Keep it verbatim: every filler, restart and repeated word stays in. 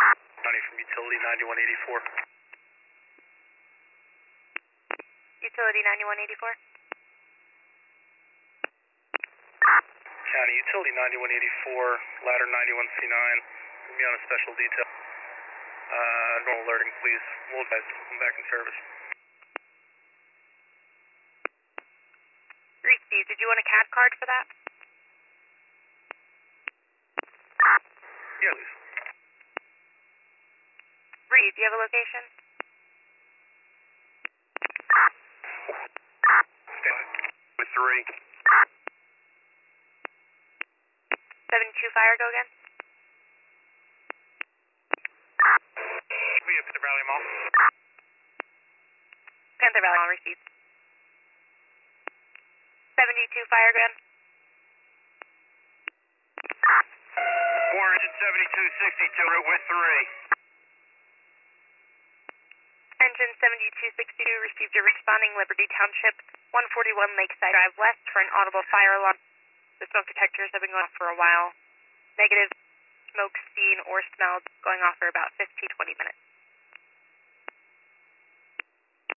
County from Utility ninety-one eighty-four. Utility ninety-one eighty-four. County Utility ninety-one eighty-four, ladder ninety-one C nine. Be on a special detail. Uh, normal alerting, please. We'll guys, I'm back in service. Steve, did you want a C A D card for that? Yeah, please. Reed, do you have a location? With three. seventy-two fire, go again? We have Panther Valley Mall. Panther Valley Mall received. seventy-two fire, go again? four seventy-two sixty-two with three. Engine seventy-two sixty-two received a responding Liberty Township, one forty-one Lakeside Drive West for an audible fire alarm. The smoke detectors have been going off for a while. Negative smoke seen or smelled going off for about fifteen to twenty minutes.